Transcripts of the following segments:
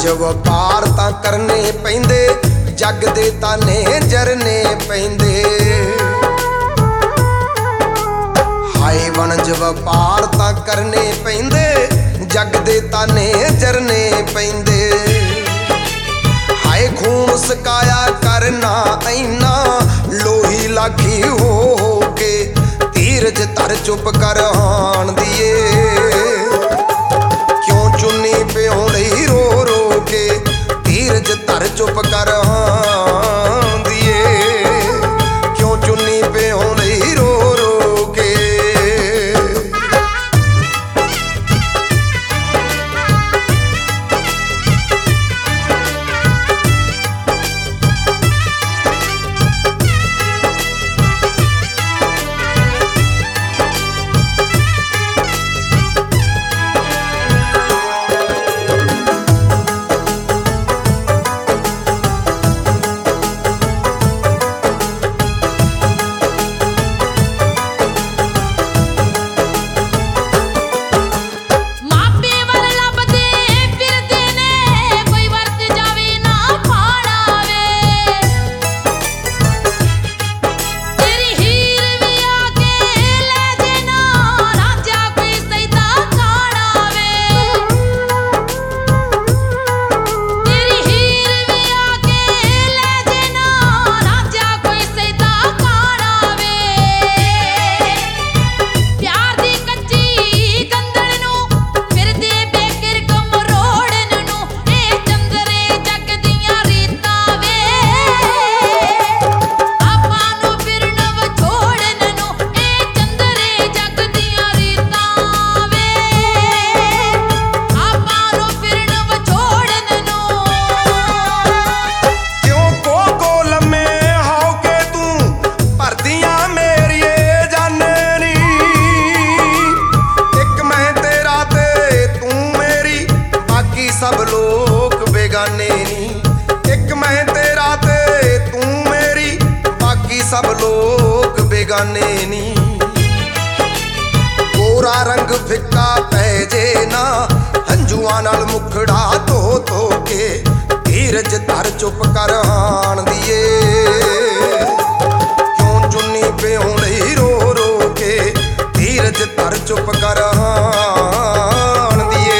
ਵਣਜ ਵਪਾਰ ਤਾਂ ਕਰਨੇ ਪੈਂਦੇ, ਜੱਗ ਦੇ ਤਾਨੇ ਜਰਨੇ ਪੈਂਦੇ। ਹਾਏ ਵਣਜ ਵਪਾਰ ਤਾਂ ਕਰਨੇ ਪੈਂਦੇ, ਜੱਗ ਦੇ ਤਾਨੇ ਜਰਨੇ ਪੈਂਦੇ। ਹਾਏ ਖੂਨ ਸਕਾਇਆ ਕਰਨਾ ਐਨਾ, ਲੋਹੀ ਲਾਖੀ ਹੋ ਕੇ ਧੀਰਜ ਧਰ ਚੁੱਪ ਕਰ ਹਾਣ ਦੀਏ। ਕਿਉਂ ਚੁੰਨੀ ਪਿਉ ਲਈ ਰੋ ਰੋ ਕੇ ਧੀਰਜ ਧਰ ਚੁੱਪ ਕਰ ਹਾਣ ਦੀਏ। ਕਿਉਂ ਚੁੰਨੀ ਪਿਉ ਲਈ ਰੋ ਰੋ ਕੇ। सब लोग बेगाने नी, एक मैं तेरा ते तू मेरी, बाकी सब लोग बेगाने नी। गोरा रंग फिक्का पै जे ना, हंजुआं नाल मुखड़ा धो धो के धीरज धर चुप कर हाण दीए। क्यों चुन्नी पिउं लई रो रो के धीरज धर चुप कर हाण दीए।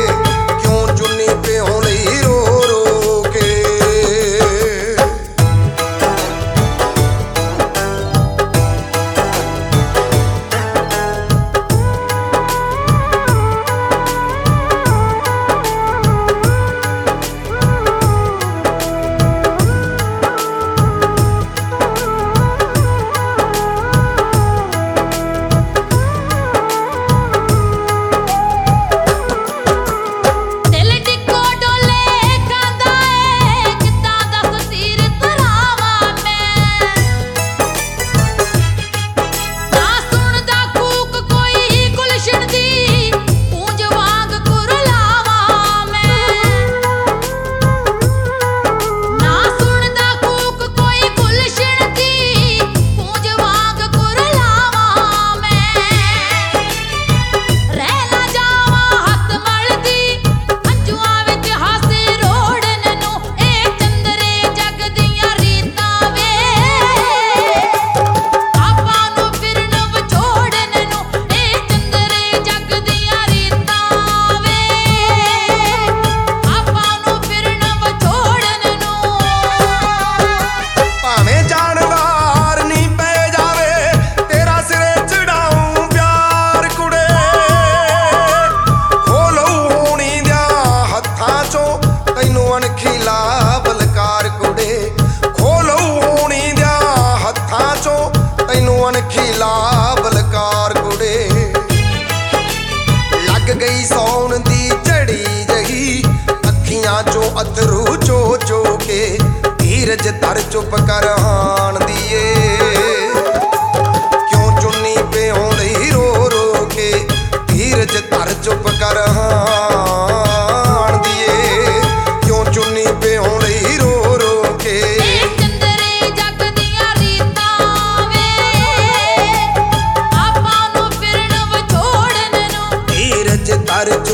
गई सौन दी झड़ी जही, अखियां चो अथरू चो चो के धीरज धर चुप कर हाण दीए। क्यों चुन्नी पिउं लई रो रो के धीरज धर चुप कर हाण दीए। क्यों चुन्नी पिउं लई रो रो के चंदरे जग दियां रीतां वे, आपां नूं फिरन विछोड़न नूं धीरज धर